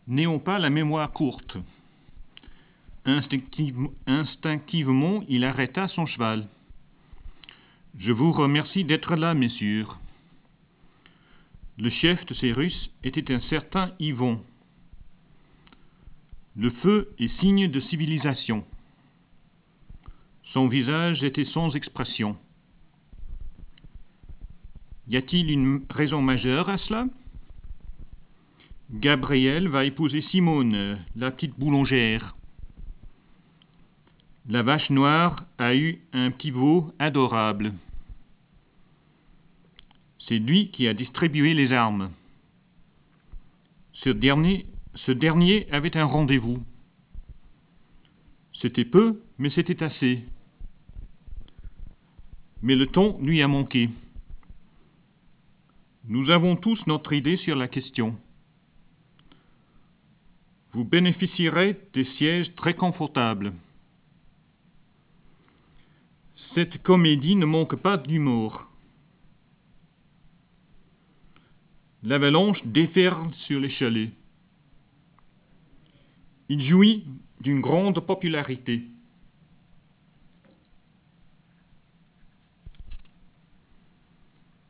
N'ayons pas la mémoire courte. Instinctivement, il arrêta son cheval. « Je vous remercie d'être là, messieurs. » Le chef de ces Russes était un certain Yvon. Le feu est signe de civilisation. Son visage était sans expression. Y a-t-il une raison majeure à cela? Gabriel va épouser Simone, la petite boulangère. La vache noire a eu un petit veau adorable. C'est lui qui a distribué les armes. Ce dernier avait un rendez-vous. C'était peu, mais c'était assez. Mais le ton lui a manqué. Nous avons tous notre idée sur la question. Vous bénéficierez des sièges très confortables. Cette comédie ne manque pas d'humour. L'avalanche déferle sur les chalets. Il jouit d'une grande popularité.